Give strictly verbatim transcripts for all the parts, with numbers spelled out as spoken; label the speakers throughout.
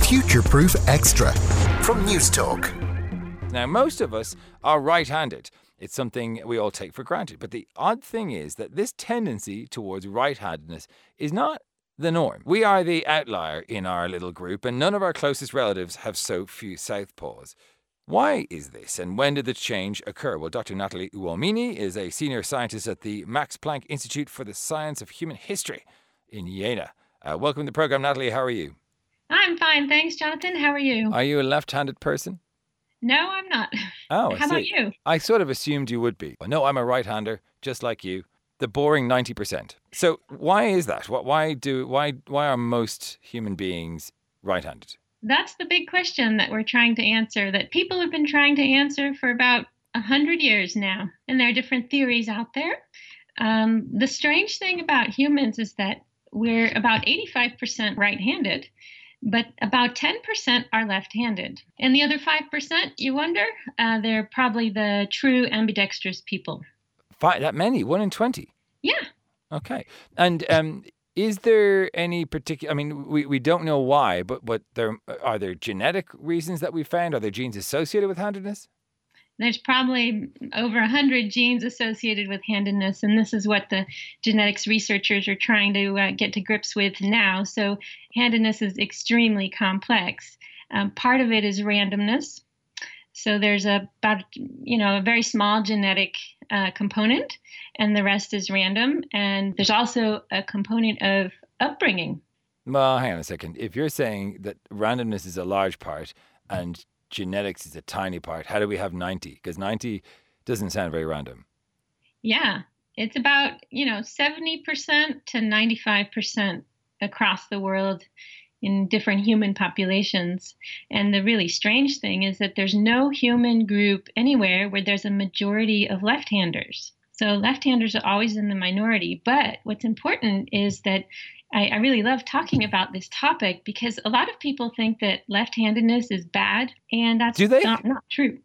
Speaker 1: Future-Proof Extra from Newstalk.
Speaker 2: Now, most of us are right-handed. It's something we all take for granted. But the odd thing is that this tendency towards right-handedness is not the norm. We are the outlier in our little group, and none of our closest relatives have so few southpaws. Why is this, and when did the change occur? Well, Doctor Natalie Uomini is a senior scientist at the Max Planck Institute for the Science of Human History in Jena. Uh, welcome to the program, Natalie. How are you?
Speaker 3: I'm fine, thanks, Jonathan. How are you?
Speaker 2: Are you a left-handed person?
Speaker 3: No, I'm not.
Speaker 2: Oh, I
Speaker 3: How
Speaker 2: see.
Speaker 3: about you?
Speaker 2: I sort of assumed you would be. No, I'm a right-hander, just like you. The boring ninety percent. So why is that? Why do why why are most human beings right-handed?
Speaker 3: That's the big question that we're trying to answer, that people have been trying to answer for about a hundred years now. And there are different theories out there. Um, the strange thing about humans is that we're about eighty-five percent right-handed, but about ten percent are left-handed. And the other five percent, you wonder, uh, they're probably the true ambidextrous people.
Speaker 2: Five, that many? One in twenty?
Speaker 3: Yeah.
Speaker 2: Okay. And um, is there any particular, I mean, we, we don't know why, but, but there are there genetic reasons that we found? Are there genes associated with handedness?
Speaker 3: There's probably over one hundred genes associated with handedness, and this is what the genetics researchers are trying to uh, get to grips with now. So handedness is extremely complex. Um, part of it is randomness. So there's a, about, you know, a very small genetic uh, component, and the rest is random. And there's also a component of upbringing.
Speaker 2: Well, hang on a second. If you're saying that randomness is a large part and genetics is a tiny part, how do we have ninety? Because ninety doesn't sound very random.
Speaker 3: Yeah, it's about, you know, seventy percent to ninety-five percent across the world in different human populations. And the really strange thing is that there's no human group anywhere where there's a majority of left-handers. So left-handers are always in the minority. But what's important is that I, I really love talking about this topic because a lot of people think that left-handedness is bad, and that's
Speaker 2: Do they?
Speaker 3: not, not true.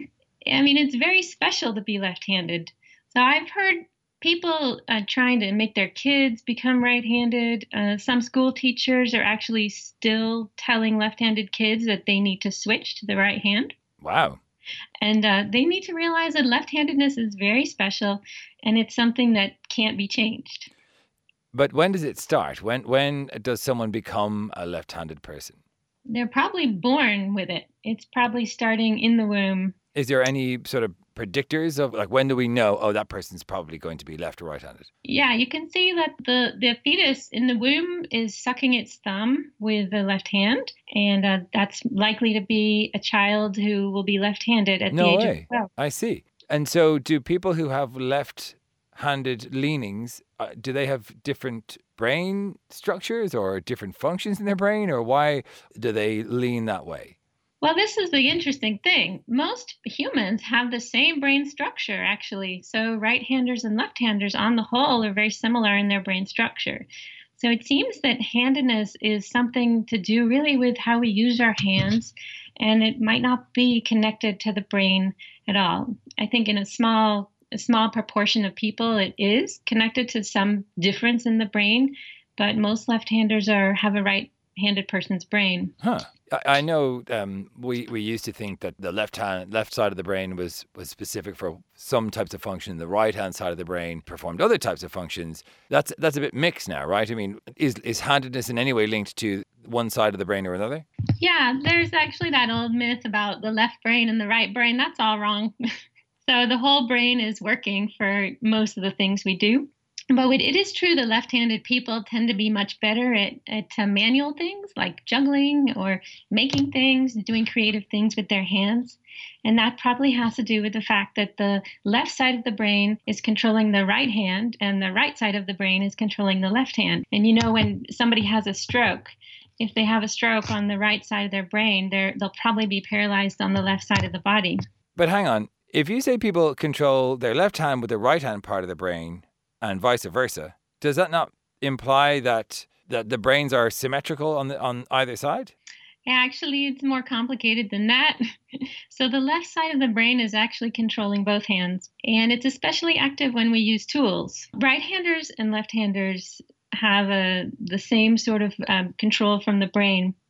Speaker 3: I mean, it's very special to be left-handed. So I've heard people uh, trying to make their kids become right-handed. Uh, some school teachers are actually still telling left-handed kids that they need to switch to the right hand.
Speaker 2: Wow.
Speaker 3: And uh, they need to realize that left-handedness is very special, and it's something that can't be changed.
Speaker 2: But when does it start? When when does someone become a left-handed person?
Speaker 3: They're probably born with it. It's probably starting in the womb.
Speaker 2: Is there any sort of predictors of, like, when do we know, oh, that person's probably going to be left or right-handed?
Speaker 3: Yeah, you can see that the, the fetus in the womb is sucking its thumb with the left hand, and uh, that's likely to be a child who will be left-handed at
Speaker 2: No
Speaker 3: the age
Speaker 2: way.
Speaker 3: of twelve.
Speaker 2: I see. And so do people who have left-handed leanings, uh, do they have different brain structures or different functions in their brain, or why do they lean that way?
Speaker 3: Well, this is the interesting thing. Most humans have the same brain structure, actually. So right-handers and left-handers on the whole are very similar in their brain structure. So it seems that handedness is something to do really with how we use our hands, and it might not be connected to the brain at all. I think in a small a small proportion of people it is connected to some difference in the brain, but most left-handers are have a right-handed person's brain.
Speaker 2: Huh. I know um, we, we used to think that the left hand, left side of the brain was, was specific for some types of function. The right hand side of the brain performed other types of functions. That's that's a bit mixed now, right? I mean, is is handedness in any way linked to one side of the brain or another?
Speaker 3: Yeah, there's actually that old myth about the left brain and the right brain. That's all wrong. So the whole brain is working for most of the things we do. But it is true that left-handed people tend to be much better at, at uh, manual things like juggling or making things, doing creative things with their hands. And that probably has to do with the fact that the left side of the brain is controlling the right hand and the right side of the brain is controlling the left hand. And you know, when somebody has a stroke, if they have a stroke on the right side of their brain, they're, they'll probably be paralyzed on the left side of the body.
Speaker 2: But hang on, if you say people control their left hand with the right hand part of the brain, and vice versa, does that not imply that that the brains are symmetrical on the, on either side?
Speaker 3: Yeah, actually, it's more complicated than that. So the left side of the brain is actually controlling both hands, and it's especially active when we use tools. Right-handers and left-handers have a, the same sort of um, control from the brain.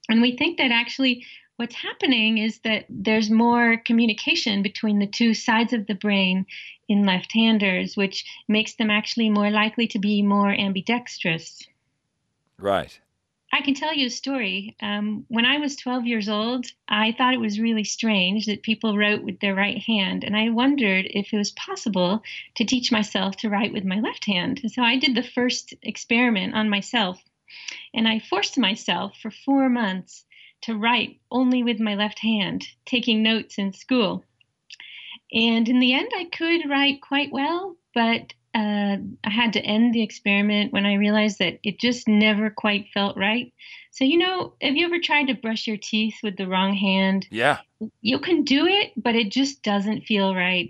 Speaker 3: And we think that actually what's happening is that there's more communication between the two sides of the brain in left-handers, which makes them actually more likely to be more ambidextrous.
Speaker 2: Right.
Speaker 3: I can tell you a story. Um, when I was twelve years old, I thought it was really strange that people wrote with their right hand. And I wondered if it was possible to teach myself to write with my left hand. And so I did the first experiment on myself. And I forced myself for four months to write only with my left hand, taking notes in school. And in the end, I could write quite well, but uh, I had to end the experiment when I realized that it just never quite felt right. So, you know, have you ever tried to brush your teeth with the wrong hand?
Speaker 2: Yeah.
Speaker 3: You can do it, but it just doesn't feel right.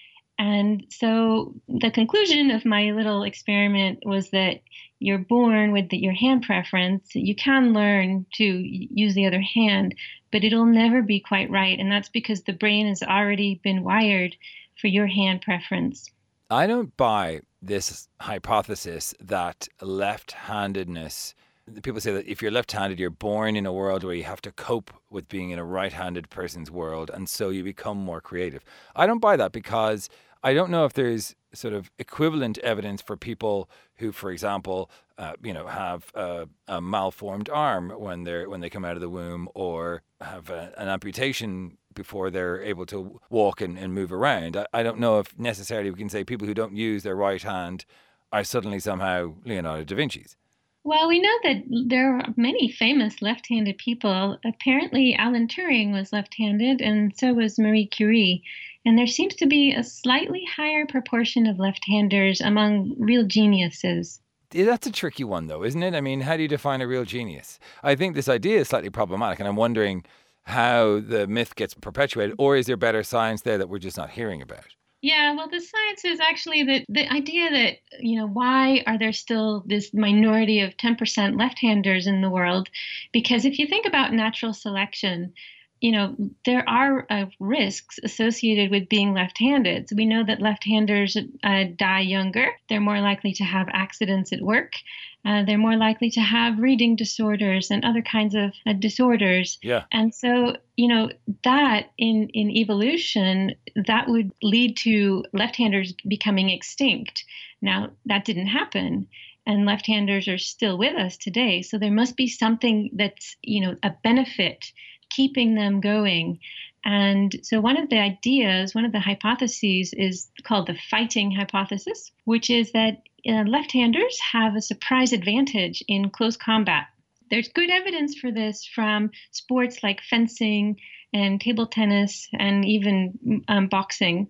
Speaker 3: And so the conclusion of my little experiment was that you're born with the, your hand preference. You can learn to use the other hand, but it'll never be quite right. And that's because the brain has already been wired for your hand preference.
Speaker 2: I don't buy this hypothesis that left-handedness, people say that if you're left-handed, you're born in a world where you have to cope with being in a right-handed person's world, and so you become more creative. I don't buy that because I don't know if there's sort of equivalent evidence for people who, for example, uh, you know, have a, a malformed arm when they're when they come out of the womb, or have a, an amputation before they're able to walk and, and move around. I, I don't know if necessarily we can say people who don't use their right hand are suddenly somehow Leonardo da Vinci's.
Speaker 3: Well, we know that there are many famous left-handed people. Apparently, Alan Turing was left-handed, and so was Marie Curie. And there seems to be a slightly higher proportion of left-handers among real geniuses.
Speaker 2: That's a tricky one, though, isn't it? I mean, how do you define a real genius? I think this idea is slightly problematic, and I'm wondering how the myth gets perpetuated, or is there better science there that we're just not hearing about?
Speaker 3: Yeah, well, the science is actually that the idea that, you know, why are there still this minority of ten percent left-handers in the world? Because if you think about natural selection, you know, there are uh, risks associated with being left-handed. So we know that left-handers uh, die younger. They're more likely to have accidents at work. Uh, they're more likely to have reading disorders and other kinds of uh, disorders.
Speaker 2: Yeah.
Speaker 3: And so, you know, that in, in evolution, that would lead to left-handers becoming extinct. Now, that didn't happen. And left-handers are still with us today. So there must be something that's, you know, a benefit keeping them going. And so one of the ideas, one of the hypotheses is called the fighting hypothesis, which is that uh, left-handers have a surprise advantage in close combat. There's good evidence for this from sports like fencing and table tennis and even um, boxing.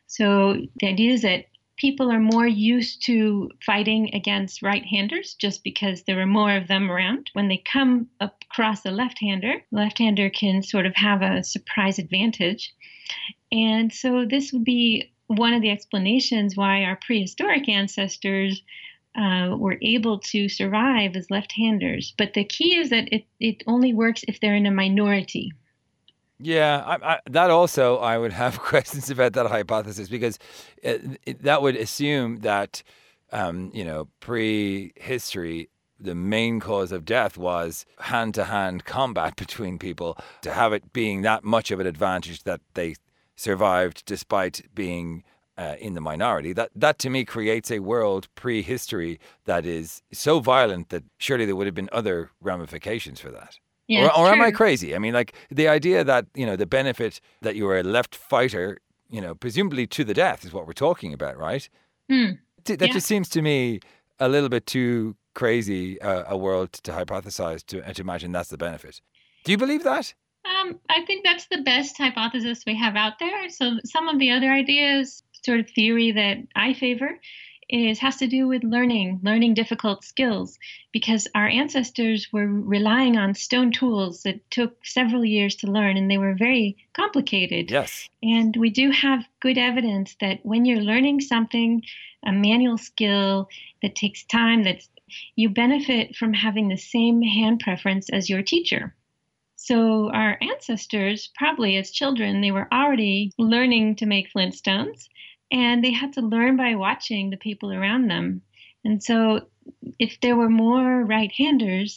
Speaker 3: So the idea is that people are more used to fighting against right-handers just because there are more of them around. When they come across a left-hander, the left-hander can sort of have a surprise advantage. And so this would be one of the explanations why our prehistoric ancestors uh, were able to survive as left-handers. But the key is that it, it only works if they're in a minority.
Speaker 2: Yeah, I, I, that also I would have questions about that hypothesis, because it, it, that would assume that, um, you know, prehistory, the main cause of death was hand-to-hand combat between people. To have it being that much of an advantage that they survived despite being uh, in the minority, that, that to me creates a world prehistory that is so violent that surely there would have been other ramifications for that.
Speaker 3: Yeah,
Speaker 2: or or am
Speaker 3: true.
Speaker 2: I crazy? I mean, like the idea that, you know, the benefit that you were a left fighter, you know, presumably to the death is what we're talking about, right?
Speaker 3: Mm.
Speaker 2: That
Speaker 3: Yeah.
Speaker 2: just seems to me a little bit too crazy uh, a world to hypothesize to, and to imagine that's the benefit. Do you believe that?
Speaker 3: Um, I think that's the best hypothesis we have out there. So some of the other ideas, sort of theory that I favor, is has to do with learning, learning difficult skills, because our ancestors were relying on stone tools that took several years to learn, and they were very complicated.
Speaker 2: Yes.
Speaker 3: And we do have good evidence that when you're learning something, a manual skill that takes time, that you benefit from having the same hand preference as your teacher. So our ancestors, probably as children, they were already learning to make flintstones, and they had to learn by watching the people around them. And so if there were more right-handers,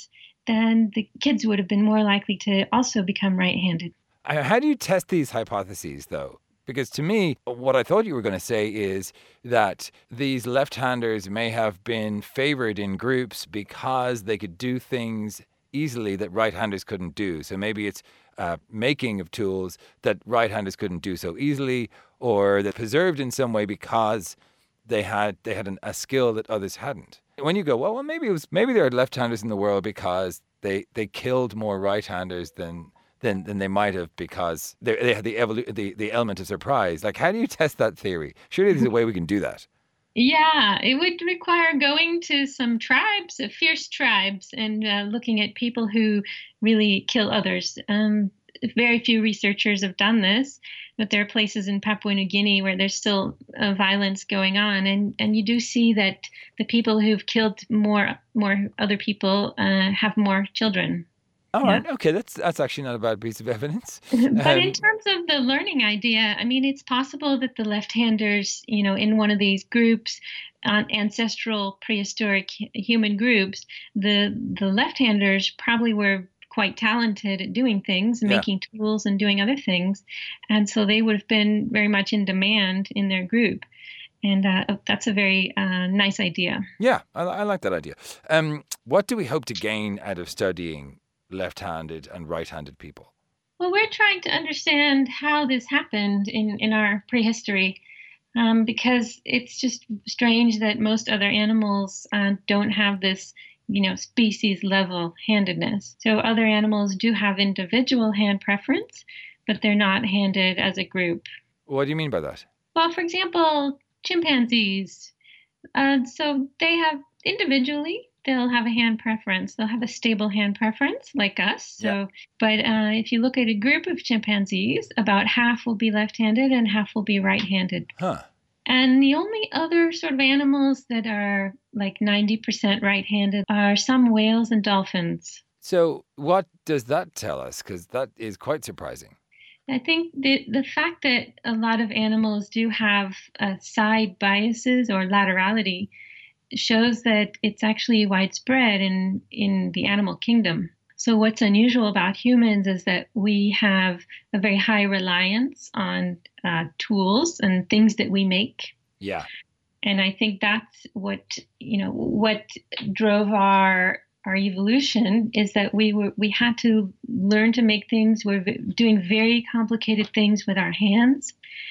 Speaker 3: then the kids would have been more likely to also become right-handed.
Speaker 2: Uh, How do you test these hypotheses, though? Because to me, what I thought you were going to say is that these left-handers may have been favored in groups because they could do things easily that right-handers couldn't do. So maybe it's uh, making of tools that right-handers couldn't do so easily, or they're preserved in some way because they had they had an, a skill that others hadn't. When you go, well, well, maybe it was maybe there are left-handers in the world because they they killed more right-handers than than than they might have because they they had the evolu- the the element of surprise. Like, how do you test that theory? Surely there's a way we can do that.
Speaker 3: Yeah, it would require going to some tribes, uh, fierce tribes, and uh, looking at people who really kill others. Um, very few researchers have done this, but there are places in Papua New Guinea where there's still uh, violence going on, and, and you do see that the people who've killed more more other people uh, have more children.
Speaker 2: All
Speaker 3: Yeah.
Speaker 2: right, okay, that's that's actually not a bad piece of evidence.
Speaker 3: But in
Speaker 2: Um,
Speaker 3: terms of the learning idea, I mean, it's possible that the left-handers, you know, in one of these groups, uh, ancestral prehistoric hu- human groups, the the left-handers probably were quite talented at doing things,
Speaker 2: Yeah.
Speaker 3: making tools and doing other things, and so they would have been very much in demand in their group. And uh, that's a very uh, nice idea.
Speaker 2: yeah, I, I like that idea. Um, what do we hope to gain out of studying left-handed and right-handed people?
Speaker 3: Well, we're trying to understand how this happened in, in our prehistory, um, because it's just strange that most other animals uh, don't have this, you know, species level handedness. So other animals do have individual hand preference, but they're not handed as a group.
Speaker 2: What do you mean by that?
Speaker 3: Well, for example, chimpanzees. Uh, so they have individually, they'll have a hand preference. They'll have a stable hand preference like us. So,
Speaker 2: Yeah.
Speaker 3: but uh, if you look at a group of chimpanzees, about half will be left-handed and half will be right-handed.
Speaker 2: Huh.
Speaker 3: And the only other sort of animals that are like ninety percent right-handed are some whales and dolphins.
Speaker 2: So what does that tell us? Because that is quite surprising.
Speaker 3: I think the the fact that a lot of animals do have uh, side biases or laterality shows that it's actually widespread in, in the animal kingdom. So what's unusual about humans is that we have a very high reliance on uh, tools and things that we make.
Speaker 2: Yeah.
Speaker 3: And I think that's what, you know, what drove our our evolution is that we were we had to learn to make things. We're v- doing very complicated things with our hands,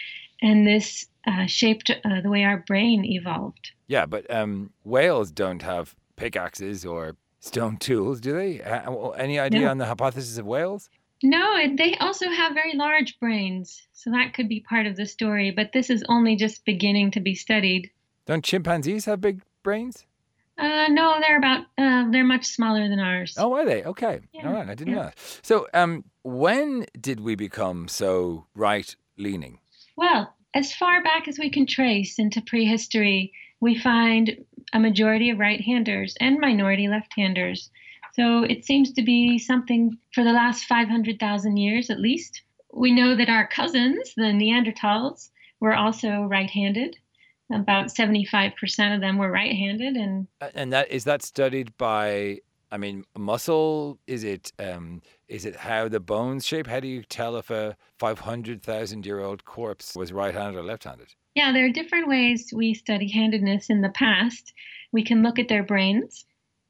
Speaker 3: and this uh, shaped uh, the way our brain evolved.
Speaker 2: Yeah, but um, whales don't have pickaxes or stone tools, do they? Uh, well, any idea
Speaker 3: No.
Speaker 2: on the hypothesis of whales?
Speaker 3: No, and they also have very large brains, so that could be part of the story. But this is only just beginning to be studied.
Speaker 2: Don't chimpanzees have big brains?
Speaker 3: Uh, no, they're about uh, they're much smaller than ours.
Speaker 2: Oh, are they? Okay.
Speaker 3: Yeah,
Speaker 2: All right. I didn't
Speaker 3: yeah.
Speaker 2: know that. So um, when did we become so right-leaning?
Speaker 3: Well, as far back as we can trace into prehistory, we find a majority of right-handers and minority left-handers. So it seems to be something for the last five hundred thousand years at least. We know that our cousins, the Neanderthals, were also right-handed. About seventy-five percent of them were right-handed, and
Speaker 2: Uh, And that is that studied by, I mean, muscle? Is it um, is it how the bones shape? How do you tell if a five hundred thousand year old corpse was right-handed or left-handed?
Speaker 3: yeah, there are different ways we study handedness in the past. We can look at their brains.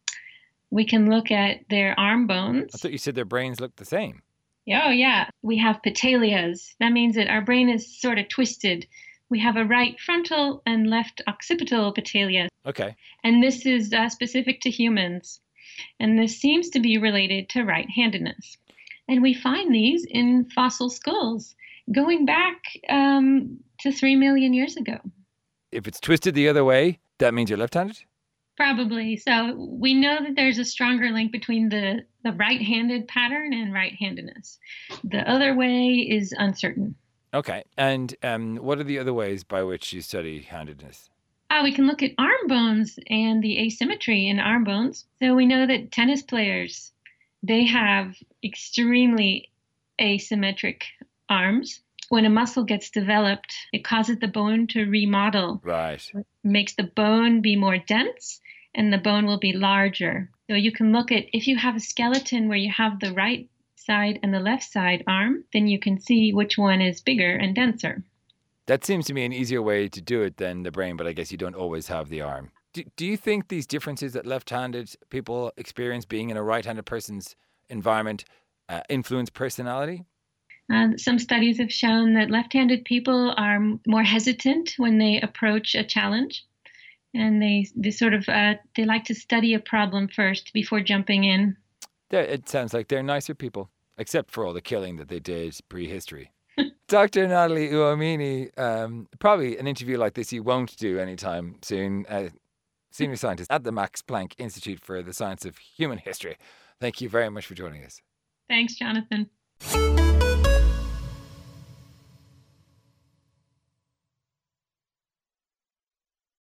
Speaker 3: We can look at their arm bones.
Speaker 2: I thought you said their brains looked the same.
Speaker 3: Oh, yeah. We have patelias. That means that our brain is sort of twisted. We have a right frontal and left occipital patelia.
Speaker 2: Okay.
Speaker 3: And this is uh, specific to humans. And this seems to be related to right-handedness. And we find these in fossil skulls going back um, to three million years ago.
Speaker 2: If it's twisted the other way, that means you're left-handed?
Speaker 3: Probably. So we know that there's a stronger link between the, the right-handed pattern and right-handedness. The other way is uncertain.
Speaker 2: Okay. And um, what are the other ways by which you study handedness?
Speaker 3: Uh, we can look at arm bones and the asymmetry in arm bones. So we know that tennis players, they have extremely asymmetric arms. When a muscle gets developed, it causes the bone to remodel.
Speaker 2: Right.
Speaker 3: It makes the bone be more dense and the bone will be larger. So you can look at, if you have a skeleton where you have the right side and the left side arm, then you can see which one is bigger and denser.
Speaker 2: That seems to me an easier way to do it than the brain, but I guess you don't always have the arm. Do, do you think these differences that left-handed people experience being in a right-handed person's environment uh, influence personality?
Speaker 3: Uh, some studies have shown that left-handed people are more hesitant when they approach a challenge, and they they sort of uh, they like to study a problem first before jumping in.
Speaker 2: It sounds like they're nicer people, except for all the killing that they did prehistory. Doctor Natalie Uomini, um, probably an interview like this you won't do anytime soon. Uh, senior scientist at the Max Planck Institute for the Science of Human History. Thank you very much for joining us.
Speaker 3: Thanks, Jonathan.